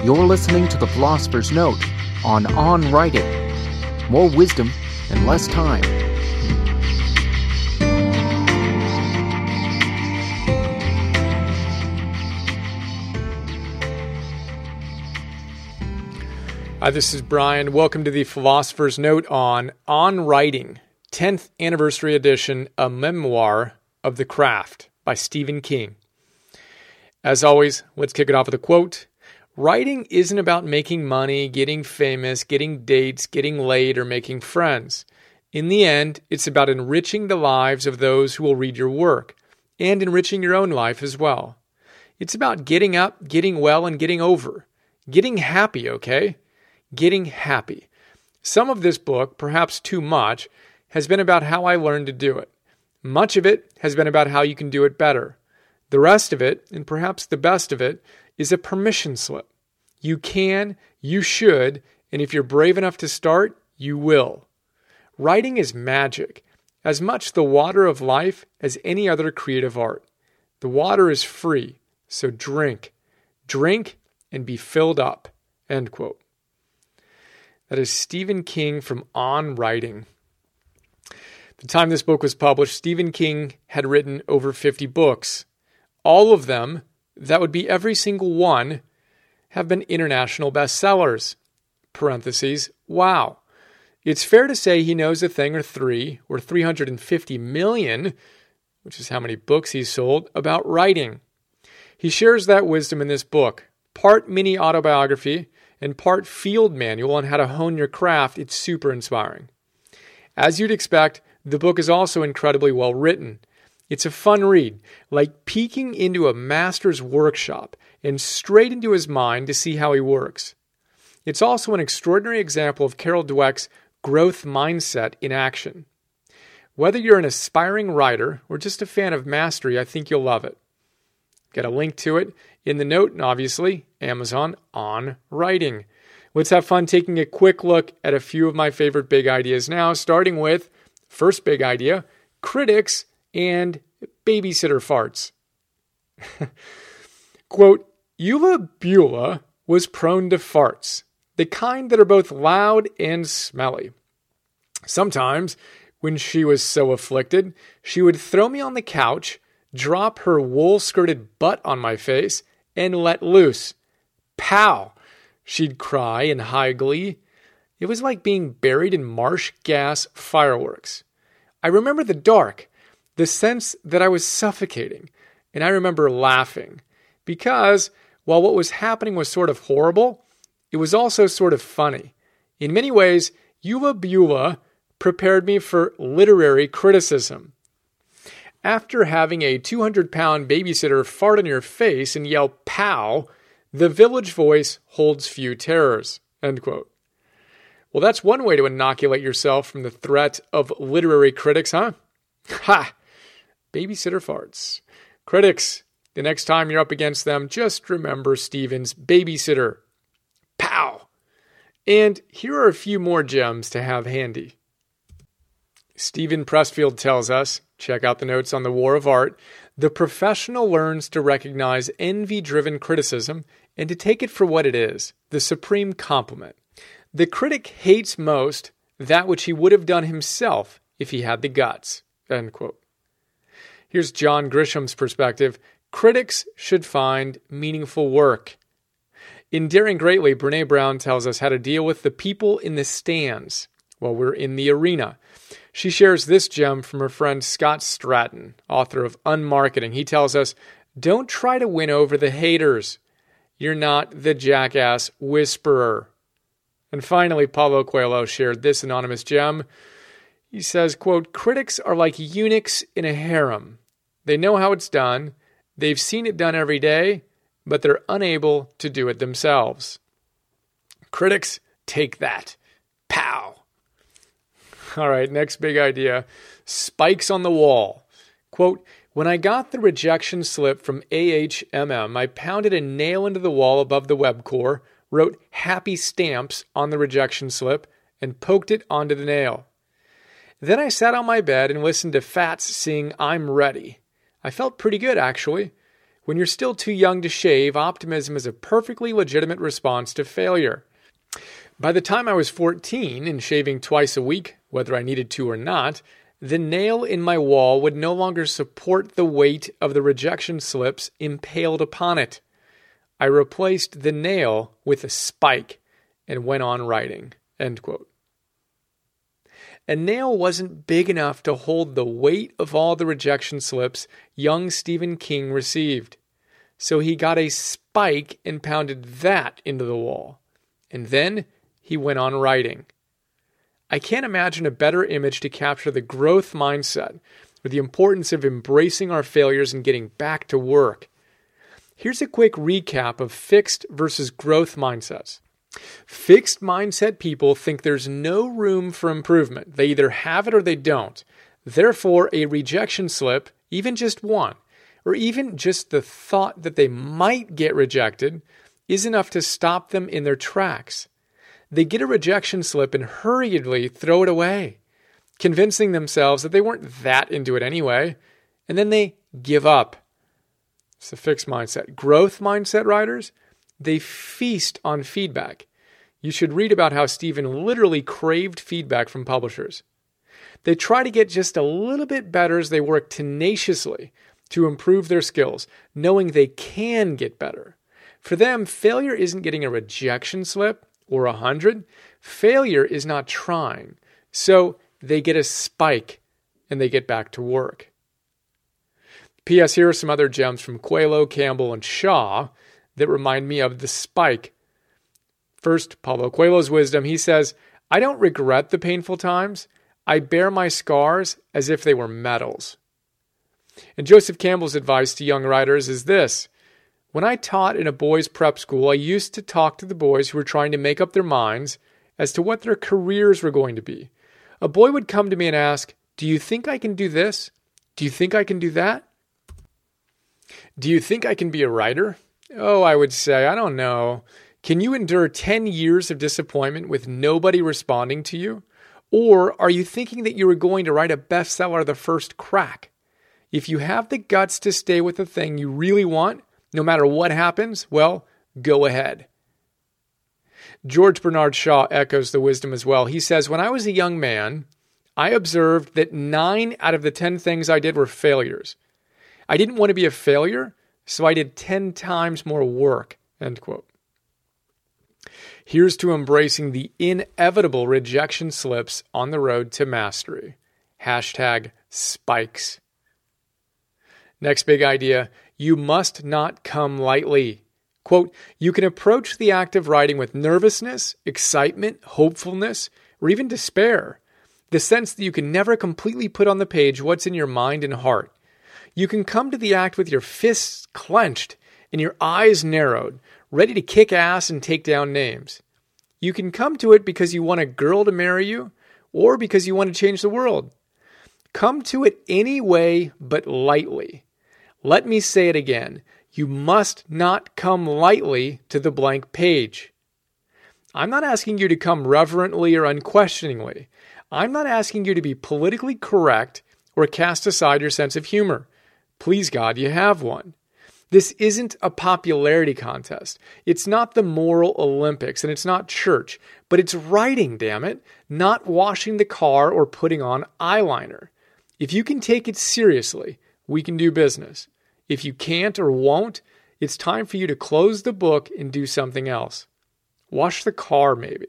You're listening to The Philosopher's Note on Writing. More wisdom in less time. Hi, this is Brian. Welcome to The Philosopher's Note on Writing, 10th Anniversary Edition, a memoir of the craft by Stephen King. As always, let's kick it off with a quote. Writing isn't about making money, getting famous, getting dates, getting laid, or making friends. In the end, it's about enriching the lives of those who will read your work, and enriching your own life as well. It's about getting up, getting well, and getting over. Getting happy, okay? Getting happy. Some of this book, perhaps too much, has been about how I learned to do it. Much of it has been about how you can do it better. The rest of it, and perhaps the best of it, is a permission slip. You can, you should, and if you're brave enough to start, you will. Writing is magic, as much the water of life as any other creative art. The water is free, so drink. Drink and be filled up. End quote. That is Stephen King from On Writing. The time this book was published, Stephen King had written over 50 books. All of them, that would be every single one, have been international bestsellers. Parentheses, wow. It's fair to say he knows a thing or three, or 350 million, which is how many books he's sold, about writing. He shares that wisdom in this book, part mini autobiography and part field manual on how to hone your craft. It's super inspiring. As you'd expect, the book is also incredibly well written. It's a fun read, like peeking into a master's workshop and straight into his mind to see how he works. It's also an extraordinary example of Carol Dweck's growth mindset in action. Whether you're an aspiring writer or just a fan of mastery, I think you'll love it. Get a link to it in the note and obviously Amazon On Writing. Let's have fun taking a quick look at a few of my favorite big ideas now, starting with first big idea, critics and babysitter farts. Quote, Eula Beulah was prone to farts, the kind that are both loud and smelly. Sometimes, when she was so afflicted, she would throw me on the couch, drop her wool-skirted butt on my face, and let loose. Pow! She'd cry in high glee. It was like being buried in marsh gas fireworks. I remember the dark, the sense that I was suffocating, and I remember laughing. Because, while what was happening was sort of horrible, it was also sort of funny. In many ways, Eula Beulah prepared me for literary criticism. After having a 200-pound babysitter fart on your face and yell, pow, the village voice holds few terrors. End quote. Well, that's one way to inoculate yourself from the threat of literary critics, huh? Ha! Babysitter farts. Critics, the next time you're up against them, just remember Stephen's babysitter. Pow! And here are a few more gems to have handy. Steven Pressfield tells us, check out the notes on the War of Art, the professional learns to recognize envy-driven criticism and to take it for what it is, the supreme compliment. The critic hates most that which he would have done himself if he had the guts. End quote. Here's John Grisham's perspective. Critics should find meaningful work. In Daring Greatly, Brené Brown tells us how to deal with the people in the stands while we're in the arena. She shares this gem from her friend Scott Stratton, author of Unmarketing. He tells us, don't try to win over the haters. You're not the jackass whisperer. And finally, Paulo Coelho shared this anonymous gem. He says, quote, critics are like eunuchs in a harem. They know how it's done. They've seen it done every day, but they're unable to do it themselves. Critics, take that. Pow! All right, next big idea. Spikes on the wall. Quote, when I got the rejection slip from AHMM, I pounded a nail into the wall above the web core, wrote happy stamps on the rejection slip, and poked it onto the nail. Then I sat on my bed and listened to Fats sing I'm Ready. I felt pretty good, actually. When you're still too young to shave, optimism is a perfectly legitimate response to failure. By the time I was 14 and shaving twice a week, whether I needed to or not, the nail in my wall would no longer support the weight of the rejection slips impaled upon it. I replaced the nail with a spike and went on writing." End quote. A nail wasn't big enough to hold the weight of all the rejection slips young Stephen King received. So he got a spike and pounded that into the wall. And then he went on writing. I can't imagine a better image to capture the growth mindset or the importance of embracing our failures and getting back to work. Here's a quick recap of fixed versus growth mindsets. Fixed mindset people think there's no room for improvement. They either have it or they don't. Therefore, a rejection slip, even just one, or even just the thought that they might get rejected, is enough to stop them in their tracks. They get a rejection slip and hurriedly throw it away, convincing themselves that they weren't that into it anyway, and then they give up. It's a fixed mindset. Growth mindset writers, they feast on feedback. You should read about how Stephen literally craved feedback from publishers. They try to get just a little bit better as they work tenaciously to improve their skills, knowing they can get better. For them, failure isn't getting a rejection slip or 100. Failure is not trying. So they get a spike and they get back to work. P.S. Here are some other gems from Coelho, Campbell, and Shaw that remind me of the spike. First, Paulo Coelho's wisdom. He says, "I don't regret the painful times. I bear my scars as if they were medals." And Joseph Campbell's advice to young writers is this: "When I taught in a boys' prep school, I used to talk to the boys who were trying to make up their minds as to what their careers were going to be. A boy would come to me and ask, 'Do you think I can do this? Do you think I can do that? Do you think I can be a writer?' Oh, I would say, I don't know. Can you endure 10 years of disappointment with nobody responding to you? Or are you thinking that you were going to write a bestseller the first crack? If you have the guts to stay with the thing you really want, no matter what happens, well, go ahead." George Bernard Shaw echoes the wisdom as well. He says, "When I was a young man, I observed that 9 out of the 10 things I did were failures. I didn't want to be a failure, so I did 10 times more work." End quote. Here's to embracing the inevitable rejection slips on the road to mastery. #spikes. Next big idea, you must not come lightly. Quote, "You can approach the act of writing with nervousness, excitement, hopefulness, or even despair. The sense that you can never completely put on the page what's in your mind and heart. You can come to the act with your fists clenched and your eyes narrowed, ready to kick ass and take down names. You can come to it because you want a girl to marry you or because you want to change the world. Come to it any way but lightly. Let me say it again. You must not come lightly to the blank page. I'm not asking you to come reverently or unquestioningly. I'm not asking you to be politically correct or cast aside your sense of humor. Please God, you have one. This isn't a popularity contest. It's not the moral Olympics, and it's not church, but it's writing, damn it, not washing the car or putting on eyeliner. If you can take it seriously, we can do business. If you can't or won't, it's time for you to close the book and do something else. Wash the car, maybe."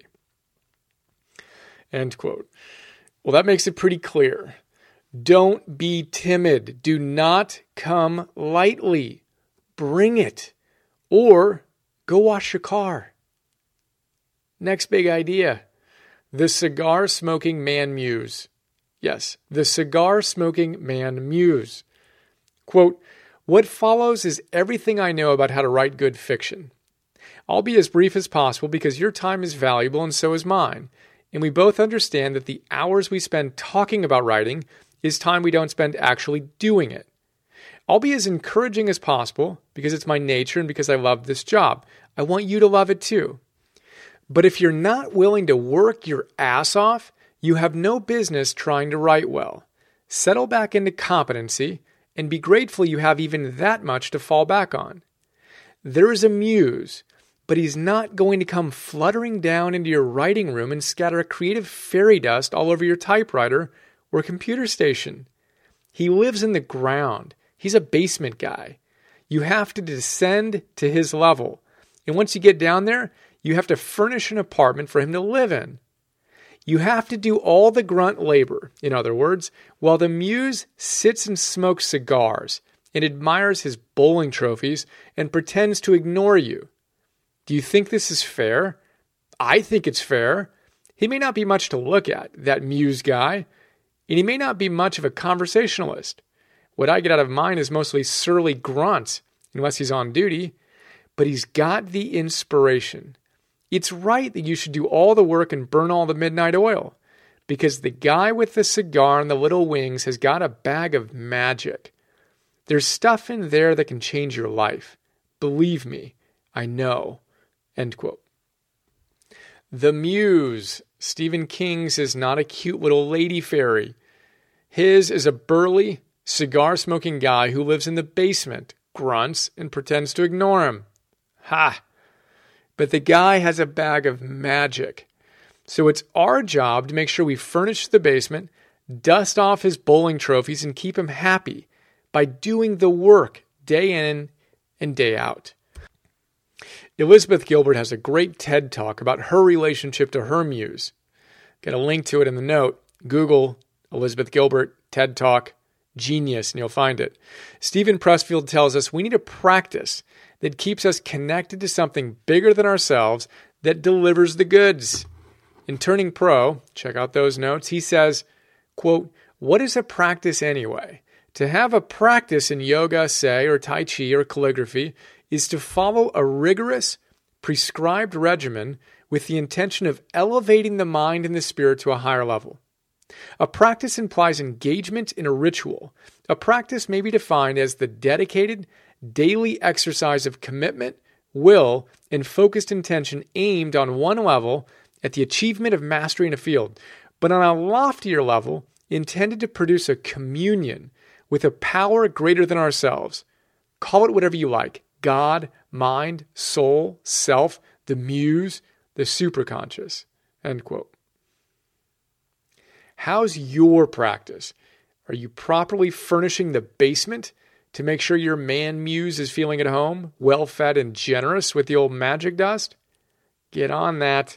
End quote. Well, that makes it pretty clear. Don't be timid. Do not come lightly. Bring it. Or go wash your car. Next big idea. The cigar-smoking man muse. Yes, the cigar-smoking man muse. Quote, "What follows is everything I know about how to write good fiction. I'll be as brief as possible because your time is valuable and so is mine. And we both understand that the hours we spend talking about writing is time we don't spend actually doing it. I'll be as encouraging as possible because it's my nature and because I love this job. I want you to love it too. But if you're not willing to work your ass off, you have no business trying to write well. Settle back into competency and be grateful you have even that much to fall back on. There is a muse, but he's not going to come fluttering down into your writing room and scatter creative fairy dust all over your typewriter or computer station. He lives in the ground. He's a basement guy. You have to descend to his level. And once you get down there, you have to furnish an apartment for him to live in. You have to do all the grunt labor, in other words, while the muse sits and smokes cigars and admires his bowling trophies and pretends to ignore you. Do you think this is fair? I think it's fair. He may not be much to look at, that muse guy, and he may not be much of a conversationalist. What I get out of mine is mostly surly grunts, unless he's on duty, but he's got the inspiration. It's right that you should do all the work and burn all the midnight oil, because the guy with the cigar and the little wings has got a bag of magic. There's stuff in there that can change your life. Believe me, I know. End quote. The Muse. Stephen King's is not a cute little lady fairy. His is a burly, cigar-smoking guy who lives in the basement, grunts, and pretends to ignore him. Ha! But the guy has a bag of magic. So it's our job to make sure we furnish the basement, dust off his bowling trophies, and keep him happy by doing the work day in and day out. Elizabeth Gilbert has a great TED Talk about her relationship to her muse. Got a link to it in the note. Google Elizabeth Gilbert, TED Talk, genius, and you'll find it. Stephen Pressfield tells us we need a practice that keeps us connected to something bigger than ourselves that delivers the goods. In Turning Pro, check out those notes, he says, quote, "What is a practice anyway? To have a practice in yoga, say, or Tai Chi or calligraphy is to follow a rigorous, prescribed regimen with the intention of elevating the mind and the spirit to a higher level. A practice implies engagement in a ritual. A practice may be defined as the dedicated, daily exercise of commitment, will, and focused intention aimed on one level at the achievement of mastery in a field, but on a loftier level intended to produce a communion with a power greater than ourselves. Call it whatever you like. God, mind, soul, self, the muse, the superconscious." End quote. How's your practice? Are you properly furnishing the basement to make sure your man muse is feeling at home, well-fed and generous with the old magic dust? Get on that.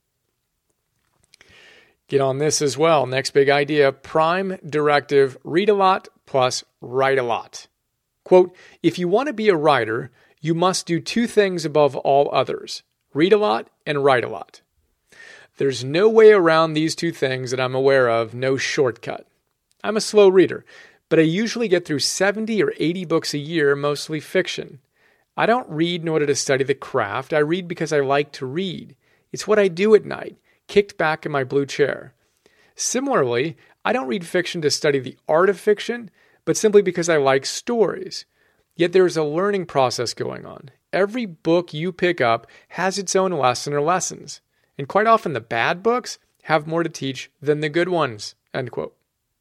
Get on this as well. Next big idea, prime directive, read a lot plus write a lot. Quote, "If you want to be a writer, you must do two things above all others. Read a lot and write a lot. There's no way around these two things that I'm aware of, no shortcut. I'm a slow reader, but I usually get through 70 or 80 books a year, mostly fiction. I don't read in order to study the craft. I read because I like to read. It's what I do at night, kicked back in my blue chair. Similarly, I don't read fiction to study the art of fiction, but simply because I like stories. Yet there is a learning process going on. Every book you pick up has its own lesson or lessons. And quite often the bad books have more to teach than the good ones." End quote.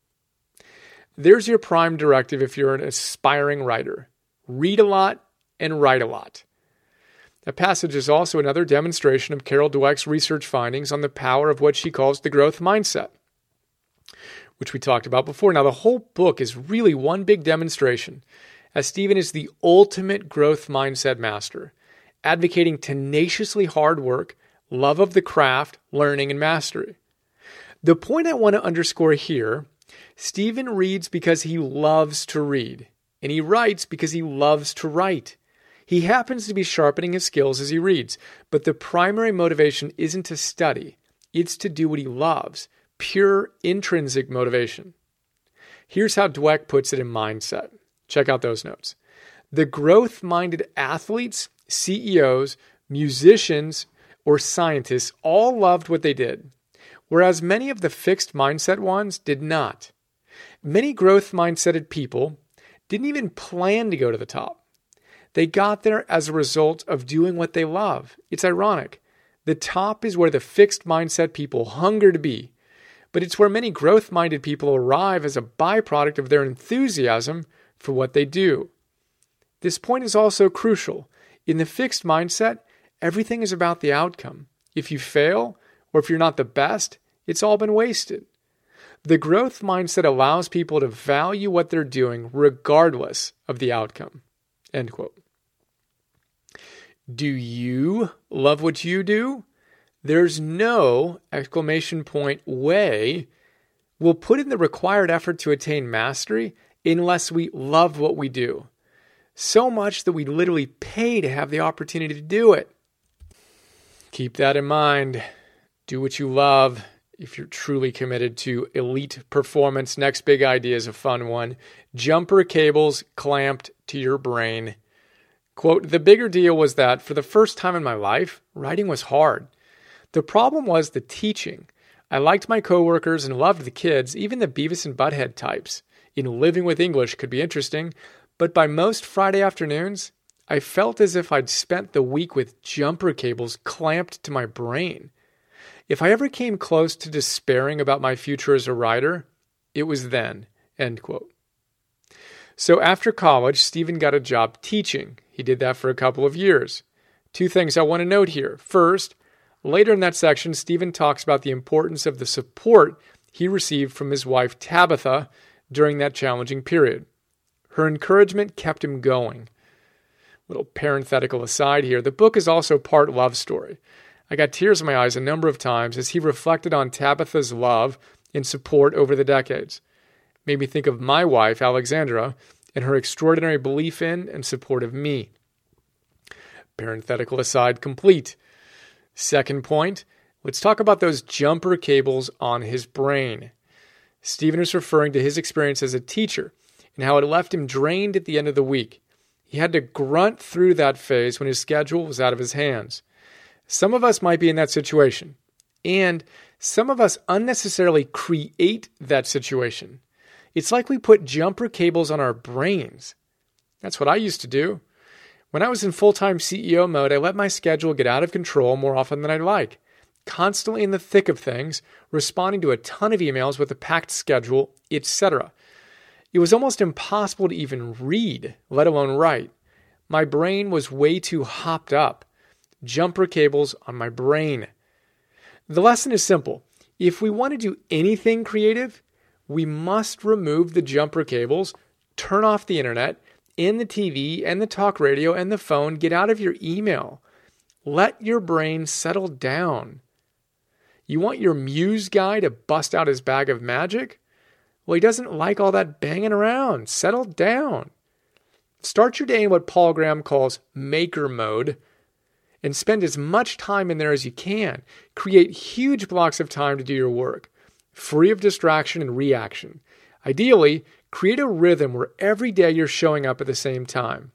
There's your prime directive if you're an aspiring writer. Read a lot and write a lot. That passage is also another demonstration of Carol Dweck's research findings on the power of what she calls the growth mindset, which we talked about before. Now, the whole book is really one big demonstration, as Stephen is the ultimate growth mindset master, advocating tenaciously hard work, love of the craft, learning, and mastery. The point I want to underscore here, Stephen reads because he loves to read, and he writes because he loves to write. He happens to be sharpening his skills as he reads, but the primary motivation isn't to study. It's to do what he loves, pure intrinsic motivation. Here's how Dweck puts it in Mindset. Check out those notes. The growth-minded athletes, CEOs, musicians, or scientists all loved what they did, whereas many of the fixed mindset ones did not. Many growth mindseted people didn't even plan to go to the top. They got there as a result of doing what they love. It's ironic. The top is where the fixed mindset people hunger to be, but it's where many growth-minded people arrive as a byproduct of their enthusiasm for what they do. This point is also crucial. In the fixed mindset, everything is about the outcome. If you fail, or if you're not the best, it's all been wasted. The growth mindset allows people to value what they're doing regardless of the outcome. End quote. Do you love what you do? There's no way we'll put in the required effort to attain mastery unless we love what we do. So much that we literally pay to have the opportunity to do it. Keep that in mind. Do what you love if you're truly committed to elite performance. Next big idea is a fun one. Jumper cables clamped to your brain. Quote, the bigger deal was that for the first time in my life, writing was hard. The problem was the teaching. I liked my coworkers and loved the kids, even the Beavis and Butthead types. Living with English could be interesting, but by most Friday afternoons, I felt as if I'd spent the week with jumper cables clamped to my brain. If I ever came close to despairing about my future as a writer, it was then. End quote. So after college, Stephen got a job teaching. He did that for a couple of years. Two things I want to note here. First, later in that section, Stephen talks about the importance of the support he received from his wife Tabitha during that challenging period. Her encouragement kept him going. Little parenthetical aside here, the book is also part love story. I got tears in my eyes a number of times as he reflected on Tabitha's love and support over the decades. Made me think of my wife, Alexandra, and her extraordinary belief in and support of me. Parenthetical aside complete. Second point, let's talk about those jumper cables on his brain. Stephen is referring to his experience as a teacher and how it left him drained at the end of the week. He had to grunt through that phase when his schedule was out of his hands. Some of us might be in that situation, and some of us unnecessarily create that situation. It's like we put jumper cables on our brains. That's what I used to do. When I was in full-time CEO mode, I let my schedule get out of control more often than I'd like. Constantly in the thick of things, responding to a ton of emails with a packed schedule, etc. It was almost impossible to even read, let alone write. My brain was way too hopped up. Jumper cables on my brain. The lesson is simple. If we want to do anything creative, we must remove the jumper cables, turn off the internet, and the TV, and the talk radio, and the phone. Get out of your email. Let your brain settle down. You want your muse guy to bust out his bag of magic? Well, he doesn't like all that banging around. Settle down. Start your day in what Paul Graham calls maker mode and spend as much time in there as you can. Create huge blocks of time to do your work, free of distraction and reaction. Ideally, create a rhythm where every day you're showing up at the same time.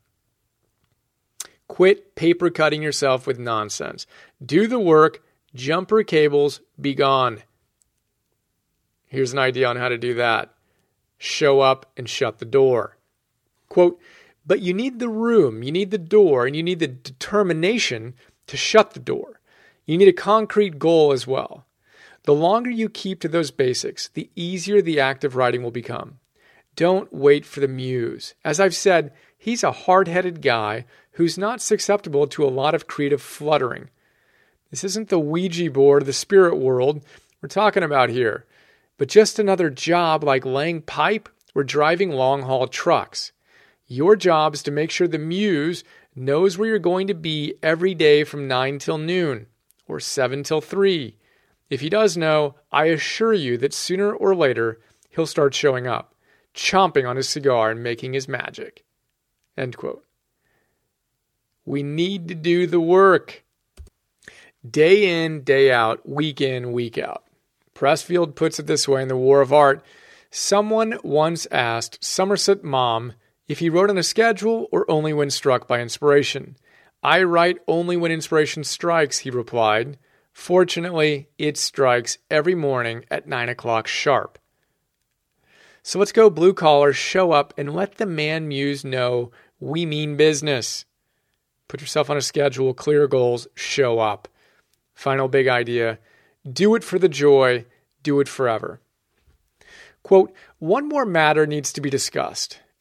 Quit paper cutting yourself with nonsense. Do the work. Jumper cables, be gone. Here's an idea on how to do that. Show up and shut the door. Quote, but you need the room, you need the door, and you need the determination to shut the door. You need a concrete goal as well. The longer you keep to those basics, the easier the act of writing will become. Don't wait for the muse. As I've said, he's a hard-headed guy who's not susceptible to a lot of creative fluttering. This isn't the Ouija board of the spirit world we're talking about here, but just another job like laying pipe or driving long-haul trucks. Your job is to make sure the muse knows where you're going to be every day from 9 till noon or 7 till 3. If he does know, I assure you that sooner or later he'll start showing up, chomping on his cigar and making his magic. End quote. We need to do the work. Day in, day out, week in, week out. Pressfield puts it this way in The War of Art. Someone once asked Somerset Maugham if he wrote on a schedule or only when struck by inspiration. I write only when inspiration strikes, he replied. Fortunately, it strikes every morning at 9 o'clock sharp. So let's go blue collar, show up, and let the man muse know we mean business. Put yourself on a schedule, clear goals, show up. Final big idea, do it for the joy, do it forever. Quote, one more matter needs to be discussed.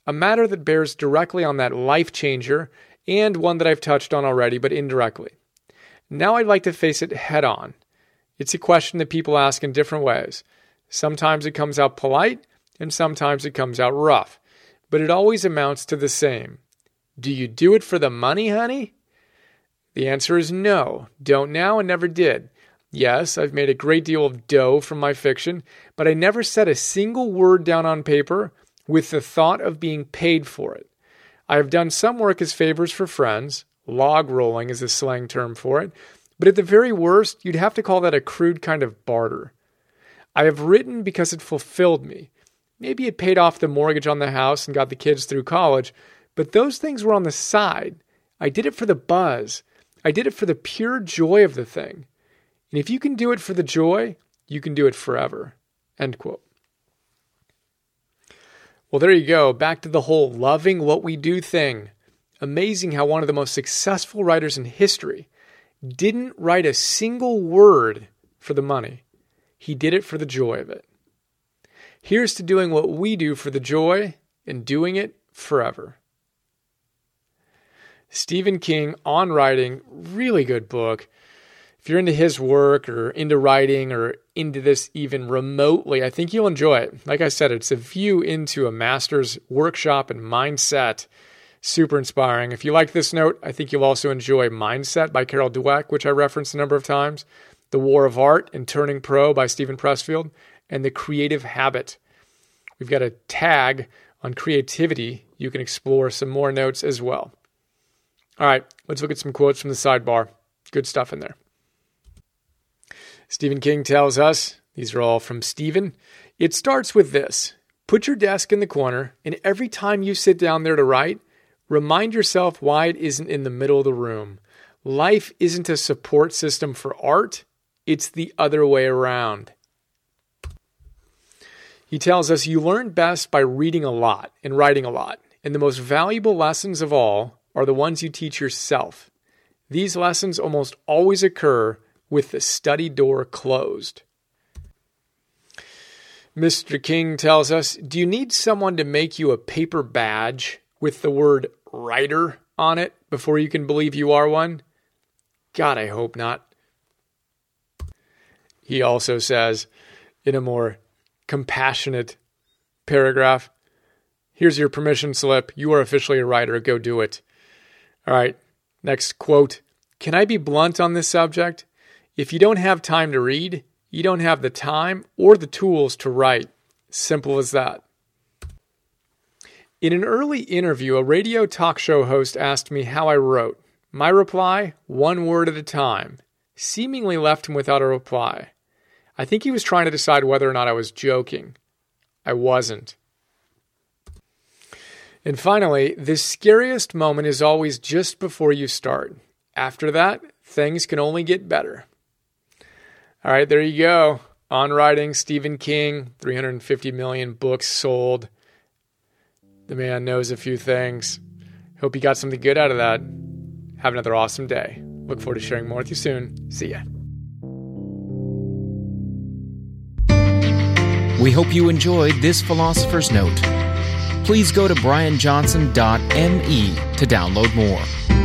a matter that bears directly on that life changer and one that I've touched on already, but indirectly. Now I'd like to face it head on. It's a question that people ask in different ways. Sometimes it comes out polite, and sometimes it comes out rough. But it always amounts to the same. Do you do it for the money, honey? The answer is no. Don't now and never did. Yes, I've made a great deal of dough from my fiction, but I never set a single word down on paper with the thought of being paid for it. I have done some work as favors for friends. Log rolling is the slang term for it. But at the very worst, you'd have to call that a crude kind of barter. I have written because it fulfilled me. Maybe it paid off the mortgage on the house and got the kids through college, but those things were on the side. I did it for the buzz. I did it for the pure joy of the thing. And if you can do it for the joy, you can do it forever. End quote. Well, there you go. Back to the whole loving what we do thing. Amazing how one of the most successful writers in history didn't write a single word for the money. He did it for the joy of it. Here's to doing what we do for the joy and doing it forever. Stephen King, On Writing, really good book. If you're into his work or into writing or into this even remotely, I think you'll enjoy it. Like I said, it's a view into a master's workshop and mindset. Super inspiring. If you like this note, I think you'll also enjoy Mindset by Carol Dweck, which I referenced a number of times, The War of Art and Turning Pro by Stephen Pressfield, and The Creative Habit. We've got a tag on creativity. You can explore some more notes as well. All right, let's look at some quotes from the sidebar. Good stuff in there. Stephen King tells us, these are all from Stephen, it starts with this. Put your desk in the corner, and every time you sit down there to write, remind yourself why it isn't in the middle of the room. Life isn't a support system for art. It's the other way around. He tells us you learn best by reading a lot and writing a lot. And the most valuable lessons of all are the ones you teach yourself. These lessons almost always occur with the study door closed. Mr. King tells us, do you need someone to make you a paper badge with the word writer on it before you can believe you are one? God, I hope not. He also says, in a more compassionate paragraph, here's your permission slip. You are officially a writer. Go do it. All right, next quote. Can I be blunt on this subject? If you don't have time to read, you don't have the time or the tools to write. Simple as that. In an early interview, a radio talk show host asked me how I wrote. My reply, one word at a time, seemingly left him without a reply. I think he was trying to decide whether or not I was joking. I wasn't. And finally, the scariest moment is always just before you start. After that, things can only get better. All right, there you go. On Writing, Stephen King, 350 million books sold. The man knows a few things. Hope you got something good out of that. Have another awesome day. Look forward to sharing more with you soon. See ya. We hope you enjoyed this Philosopher's Note. Please go to brianjohnson.me to download more.